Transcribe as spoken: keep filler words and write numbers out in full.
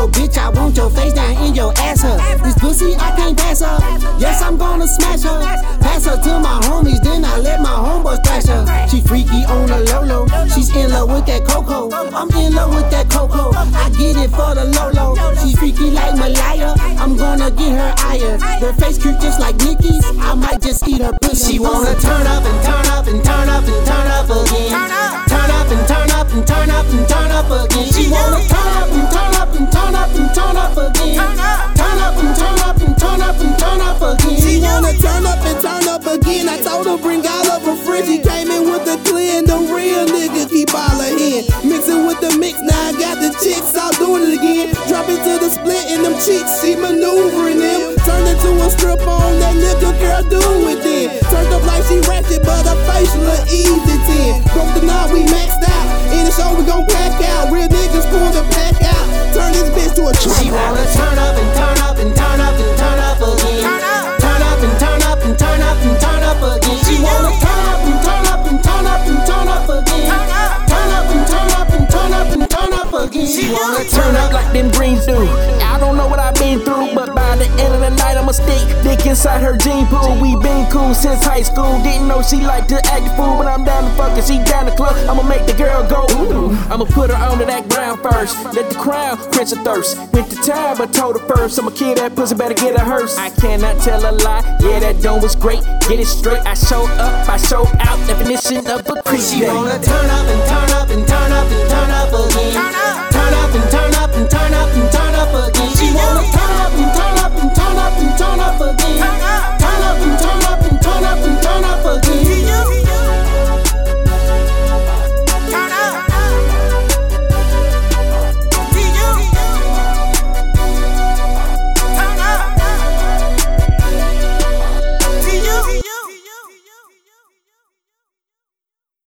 yo, bitch, I want your face down in your ass her. This pussy, I can't pass her. Yes, I'm gonna smash her. Pass her to my homies, then I let my homeboys thrash her. She freaky on the low-low. She's in love with that cocoa. I'm in love with that cocoa. I get it for the low-low. She's freaky like Malaya. I'm gonna get her higher. Her face cute just like Nicki's. I might just eat her pussy. She wanna turn up and turn up and turn up and turn up again. Turn up and turn up and turn up and turn up again. She wanna turn up and turn up and turn up and turn up again. Turn up and turn up and turn up and turn up again. She wanna turn up and turn up again. I told her bring all of her friends. She came in with the clear and the real nigga keep all her hand. Mixing with the mix, now I got the chicks all doing it again. Drop into the split in them cheeks, she maneuvering them. Turn into a strip on that nigga, girl, do it then. Turned up like she ratchet, but her facial look easy ten. Broke the knot, we maxed out. In the show, we gon' pack out. Real niggas pull the pack out. Turn this bitch to a trap. She wanna turn up and turn up and turn up and turn up again. Turn up and turn up and turn up and turn up again. She wanna turn up and turn up and turn up and turn up again. Turn up and turn up and turn up and turn up again. She wanna Turn up like them dreams do. I don't know what I've been through, but by the end of the night I'ma stick dick inside her gene pool. We been cool since high school. Didn't know she liked to act the fool, but I'm down to fuck and she down the club. I'ma make the girl go ooh. I'ma put her onto that ground first. Let the crown quench her thirst. Went to town but told her first, I'ma kill that pussy, better get a hearse. I cannot tell a lie. Yeah, that dome was great. Get it straight. I showed up, I showed out. Definition of a creep. She wanna turn up and turn up and turn up and turn up again.